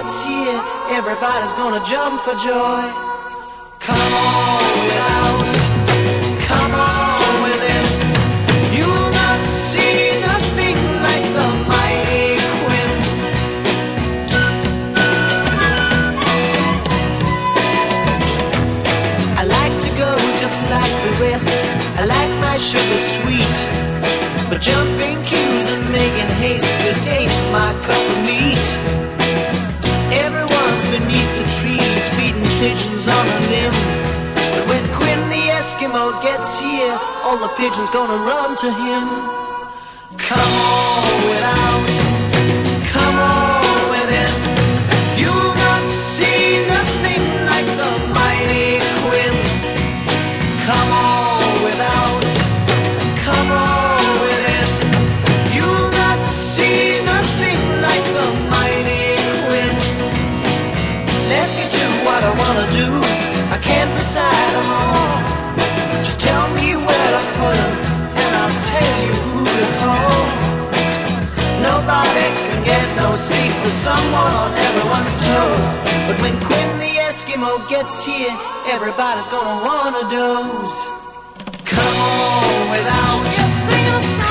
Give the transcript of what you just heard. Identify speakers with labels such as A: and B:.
A: gets here, everybody's gonna jump for joy. Come on without, come on within. You'll not see nothing like the mighty Quinn. I like to go just like the rest. I like my sugar sweet, but jumping queues and making haste just ain't my cup of meat. Everyone's beneath the trees feeding pigeons on a limb. But when Quinn the Eskimo gets here, all the pigeons gonna run to him. Come on without, come on within. You'll not see nothing like the mighty Quinn. Come on without, come on within. You'll not see nothing like the mighty Quinn. Let me do what I wanna do, I can't decide them all. Just tell me where to put them, and I'll tell you who to call. Nobody can get no sleep with someone on everyone's toes. But when Quinn the Eskimo gets here, everybody's gonna wanna doze. Come on without,